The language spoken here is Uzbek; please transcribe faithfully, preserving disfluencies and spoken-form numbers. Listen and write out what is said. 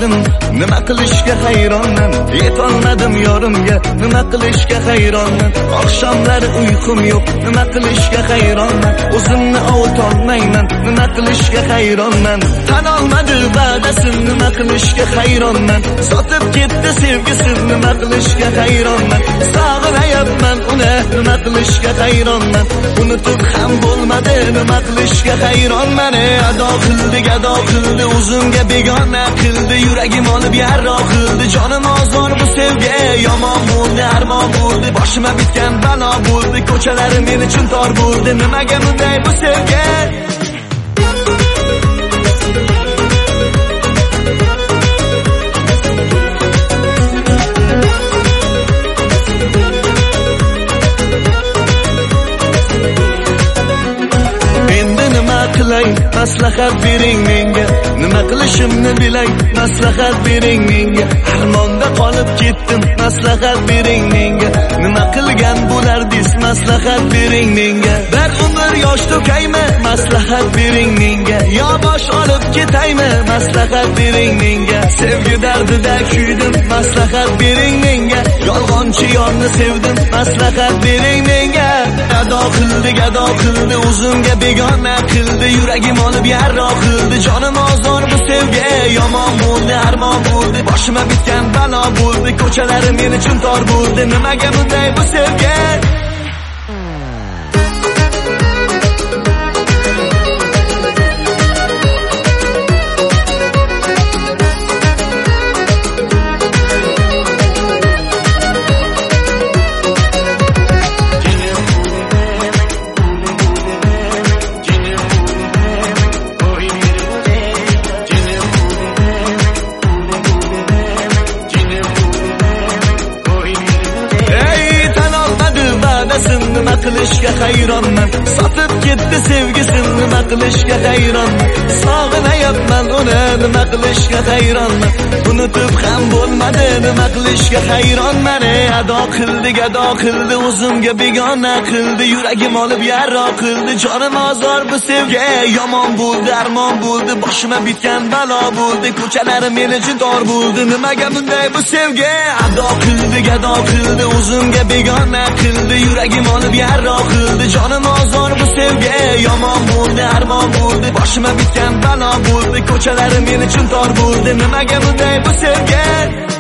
olmadim, nima qilishga hayronman. Yetolmadim yorimga, nima qilishga hayronman. Oqshomlari uyqum yo'q, nima qilishga hayronman. O'zimni ovutolmayman, nima qilishga hayronman. Tan olmadi va'dasin, nima qilishga hayronman. Sotib ketdi sevgisin, nima qilishga hayronman. Sog'inayapman uni, nima qilishga hayronman. Unutib ham bo'lmadi, nima qilishga hayronman. Ado qildi, ado qildi, o'zimga begona qildi. Yuragim olib yarroq qildi. Jonim ozor bu sevgi, yomon bo'ldi, armon bo'ldi. Boshima bitgan balo bo'ldi. Ko'chalarim meni uchun tor bo'ldi. Nimaga bunday bu sevgi? Maslahat bering menga, nima qilishimni bilay, maslahat bering menga. Armonda qolib ketdim, maslahat bering menga. Nima qilgan bo'lardingiz, maslahat bering menga. Bir umr yosh to'kaymi, maslahat bering menga. Yo bosh olib ketaymi, maslahat bering menga. Sevgi dardida kuydim, maslahat bering menga. Yolg'onchi yorni sevdim, maslahat bering menga. Ado qildi, ado qildi, o'zimga begona qildi. Yuragim olib yarroq qildi. Jonim ozor bu sevgi, yomon bo'ldi, armon bo'ldi. Boshima bitgan balo bo'ldi. Ko'chalarim men uchun tor bo'ldi. Nimaga bunday bu sevgi? Nima qilishga hayronman. Sotib ketdi sevgisin, nima qilishga hayronman. Sog'inayapman uni, nima qilishga hayronman. Unutib ham bo'lmadi, nima qilishga hayronman. Ado qildi, ado qildi, o'zimga begona qildi. Yuragim olib yarroq qildi. Jonim ozor bu sevgi, yomon bo'ldi, armon bo'ldi. Boshima bitgan balo bo'ldi. Ko'chalarim men uchun tor bo'ldi. Nimaga bunday bu sevgi? Ado qildi, ado qildi, o'zimga begona qildi. Yuragim olib yarroq qildi. Jonim ozor bu sevgi, yomon bo'ldi, armon bo'ldi. Boshima bitgan balo bo'ldi. Ko'chalarim men uchun tor bo'ldi. Nimaga bunday bu sevgi?